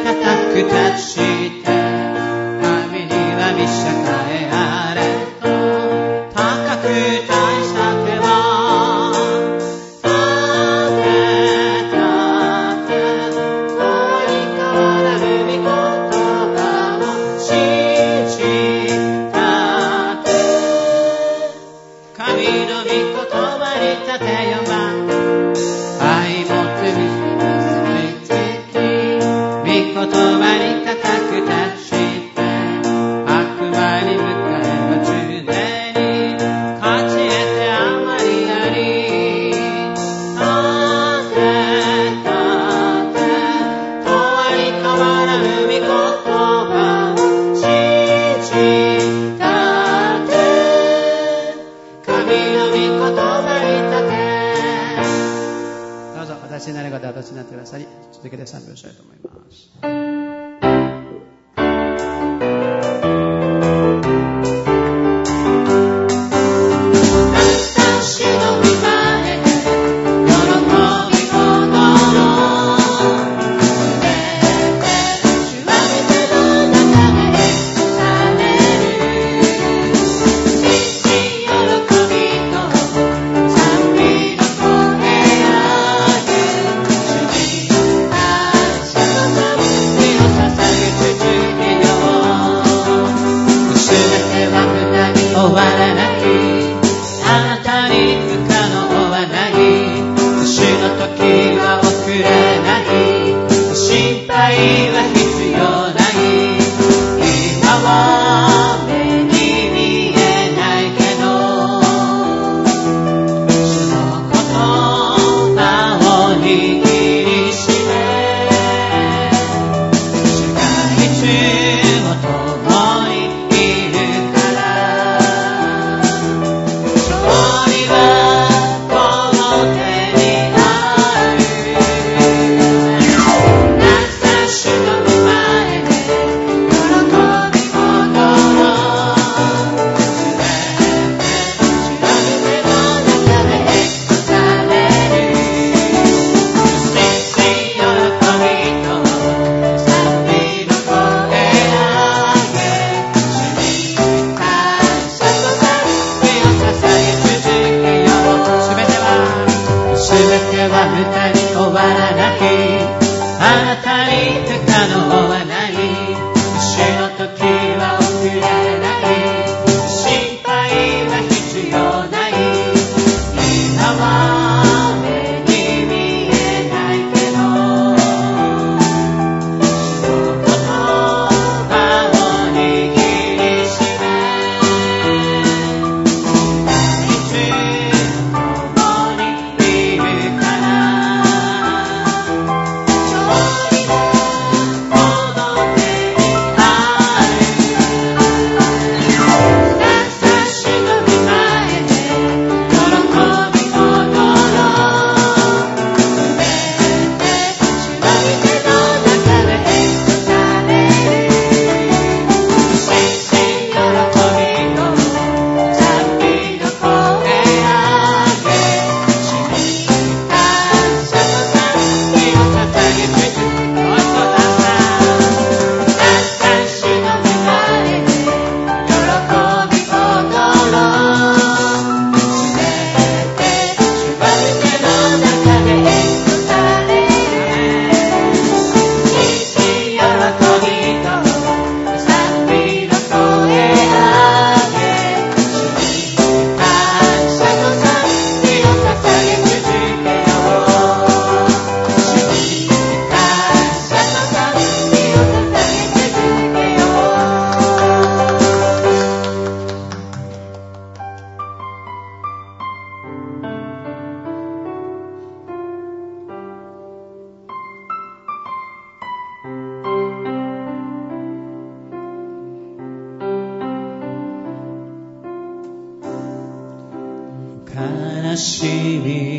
悲しみ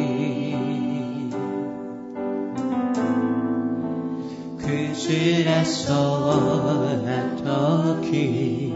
崩れそうな時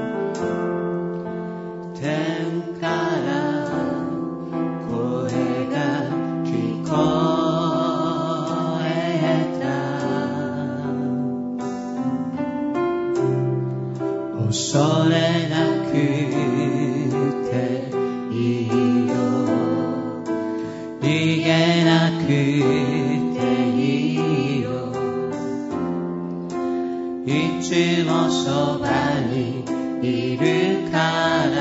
天から声が聞こえた恐れなくていいよ逃げなくていいよいつもそばにいるから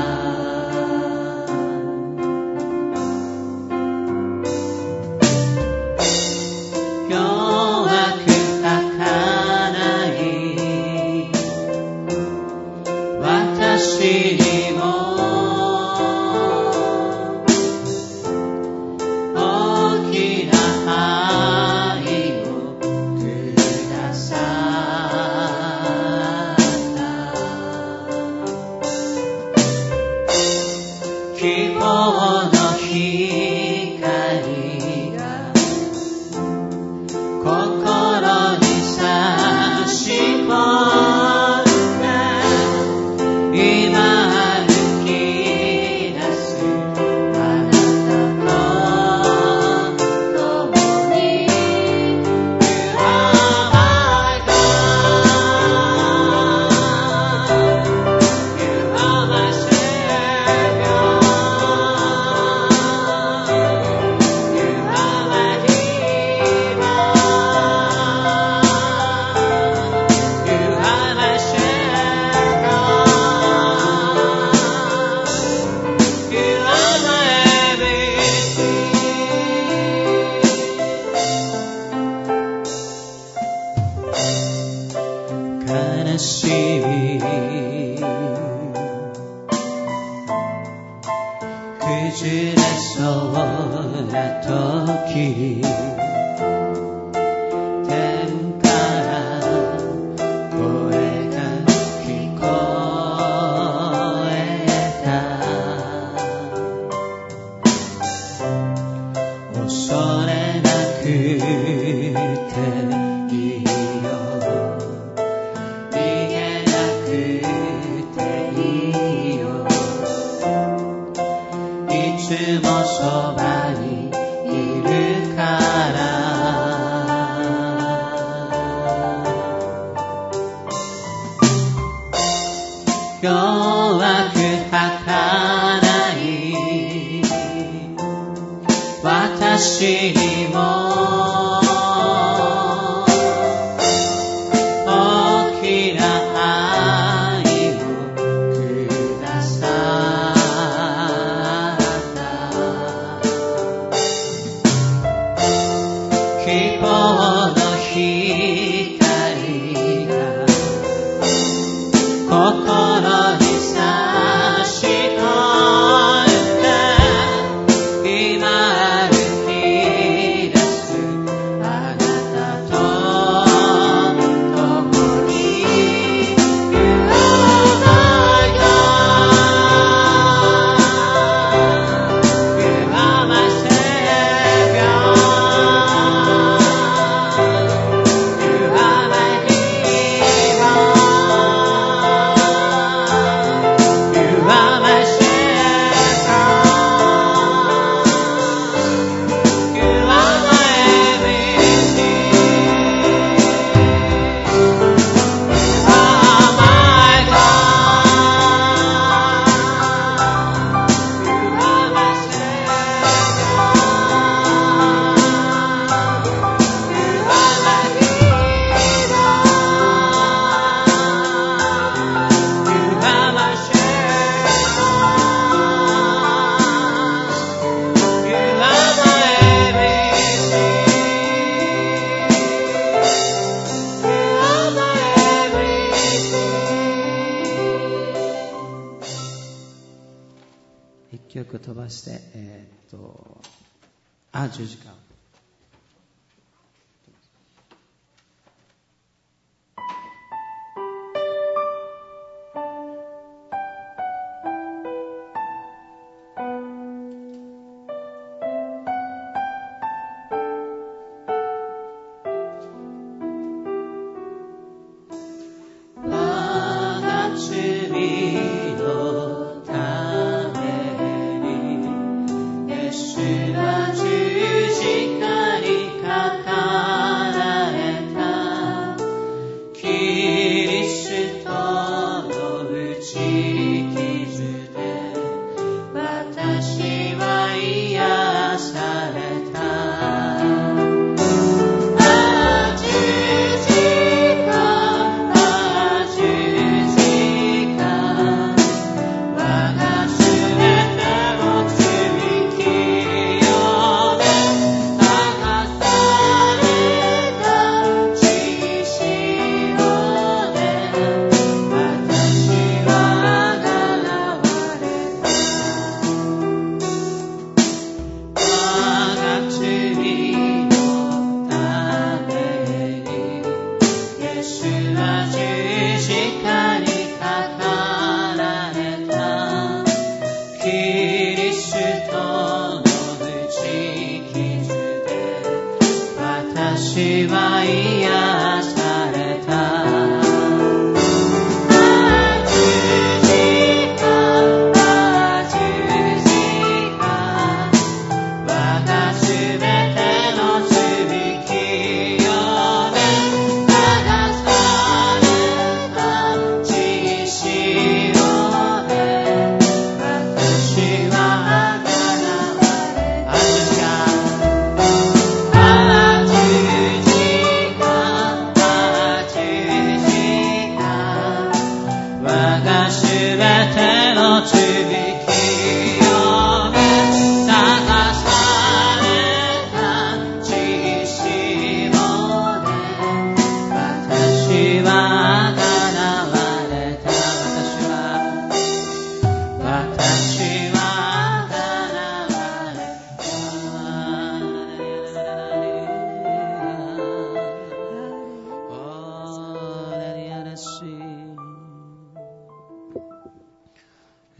飛ばして、十字架。 キリストの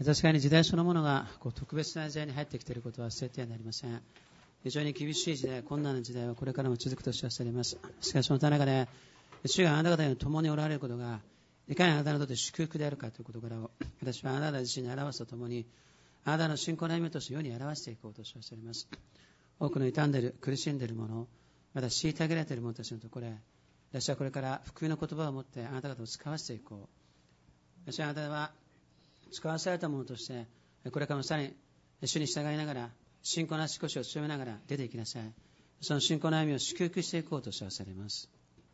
確かに時代そのものが特別な時代に入ってきていることは忘れてはなりません。非常に厳しい時代、困難な時代はこれからも続くと知らされます。しかしその中で主があなた方に共におられることがいかにあなたにとって祝福であるかという事柄を私はあなた自身に表すとともにあなたの信仰の歩みとして世に表していこうと知らされます。多くの傷んでいる苦しんでいる者、また虐げられている者たちのところへ私はこれから福音の言葉を持ってあなた方を使わせていこう。私はあなたは使わされた者としてこれからもさらに主に従いながら信仰の足腰を強めながら出ていきなさい。その信仰の歩みを祝福していこうと知らされます。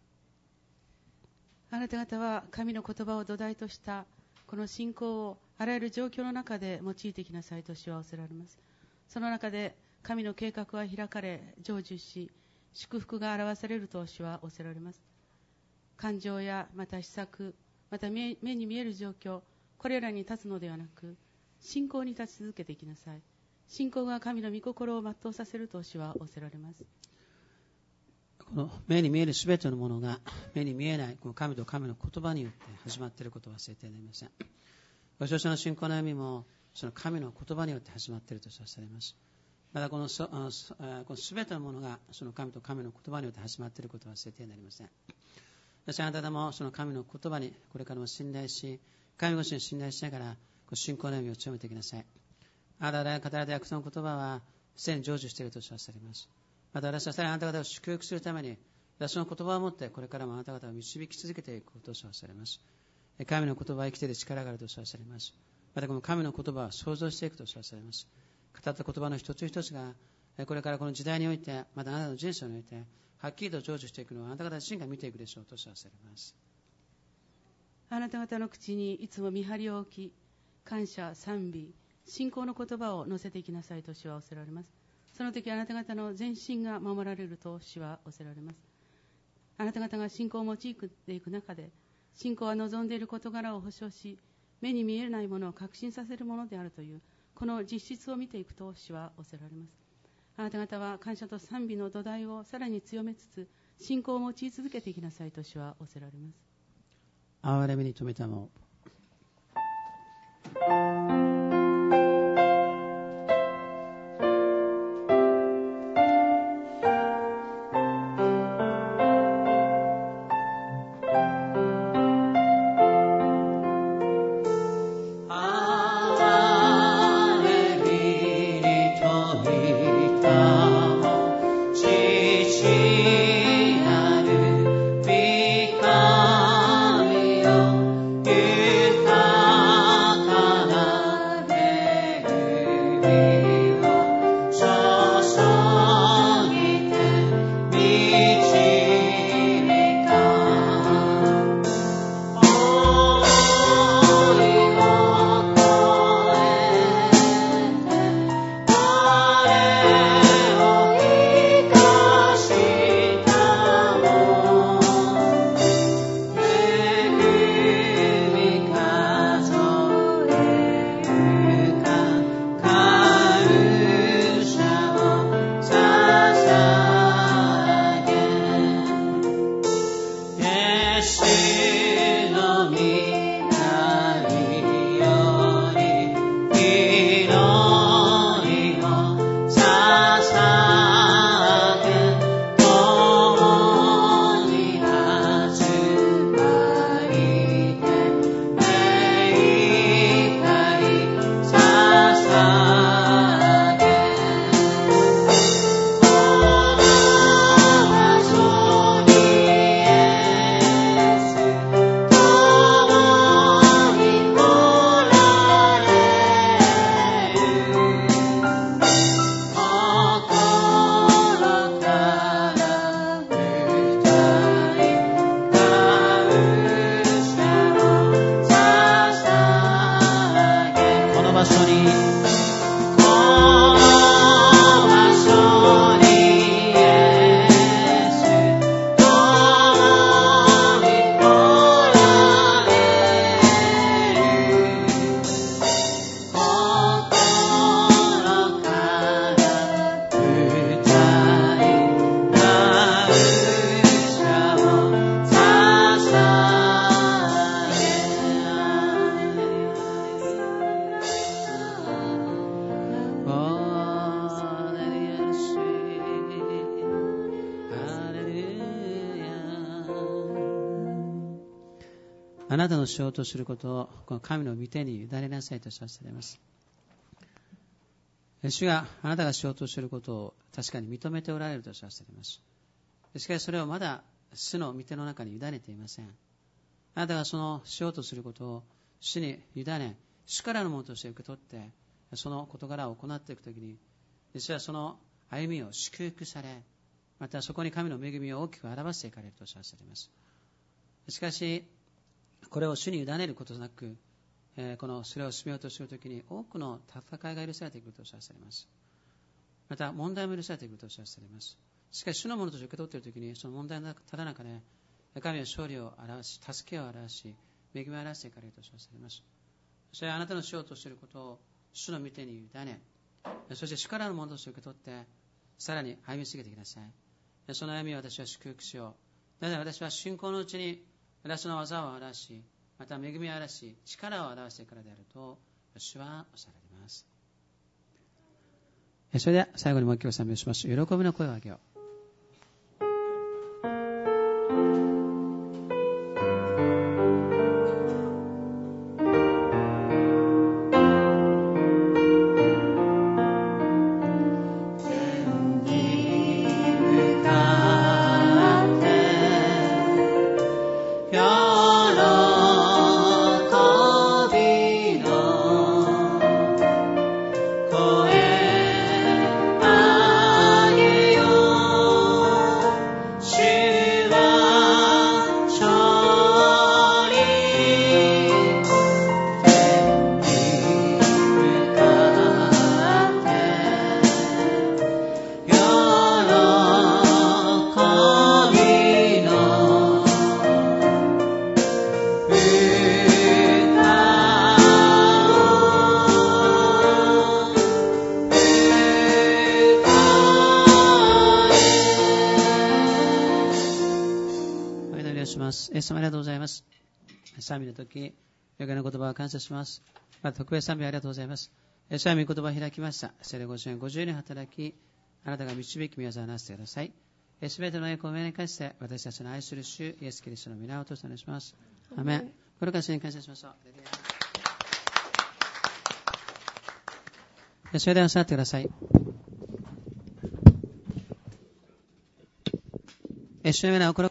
あなた方は神の言葉を土台としたこの信仰をあらゆる状況の中で用いていきなさいと主は仰せられます。その中で神の計画は開かれ成就し祝福が表されると主は仰せられます。感情やまた施策、また目に見える状況、これらに立つのではなく信仰に立ち続けていきなさい。信仰が神の御心を全うさせると主は仰せられます。 この目に見えるすべてのものが目に見えないこの神と神の言葉によって始まっていることを忘れてはなりません。私たちの信仰の歩みもその神の言葉によって始まっていると知らされます。またこのすべてのものがその神と神の言葉によって始まっていることを忘れてはなりません。私はあなた方もその神の言葉にこれからも信頼し神越しに信頼しながら信仰の歩みを強めていきなさい。あなたが語られた約束の言葉はすでに成就していると知らされます。また私はさらにあなた方を祝福するために私の言葉を持ってこれからもあなた方を導き続けていくことを知らされます。神の言葉は生きている力があると知らされます。またこの神の言葉は創造していくと知らされます。語った言葉の一つ一つがこれからこの時代においてまたあなたの人生においてはっきりと成就していくのをあなた方自身が見ていくでしょうと知らされます。 あなた方の口にいつも見張りを置き感謝、賛美、信仰の言葉を乗せていきなさいと主は仰せられます。その時あなた方の全身が守られると主は仰せられます。あなた方が信仰を用いていく中で信仰は望んでいる事柄を保証し目に見えないものを確信させるものであるというこの実質を見ていくと主は仰せられます。あなた方は感謝と賛美の土台をさらに強めつつ信仰を用い続けていきなさいと主は仰せられます。 憐れみに富めたもあなたのしようとすることをこの神の御手に委ねなさいとさせられます。主があなたがしようとすることを確かに認めておられるとさせられます。しかしそれをまだ主の御手の中に委ねていません。あなたがそのしようとすることを主に委ね、主からのものとして受け取ってその事柄を行っていくときに、実はその歩みを祝福され、またそこに神の恵みを大きく表していかれるとさせられます。しかしこれを主に委ねることなく、それを進めようとするときに多くの戦いが許されてくるとさせられます。また問題も許されてくるとさせられます。しかし主のものとして受け取っているときに、その問題のただ中で神は勝利を表し、助けを表し、恵みを表していかれるとさせられます。それはあなたのしようとしていることを主の御手に委ね、そして主からのものとして受け取ってさらに歩み続けてください。その歩みを私は祝福しよう。なぜ私は信仰のうちに私の技を表し、また恵みを表し、力を表してからであると主はおっしゃられます。それでは最後にもう一曲賛美をします。喜びの声を上げよう。イエス様ありがとうございます。賛美の時、余計な言葉を感謝します。また特別賛美ありがとうございます。主は御言葉を開きました。聖霊ご支援50年働き、あなたが導き御業をなしてください。すべての栄光を皆に返して私たちの愛する主イエスキリストの皆をとしてお願いします。アメン。これから主に感謝しましょう。それでは座ってください。主の皆を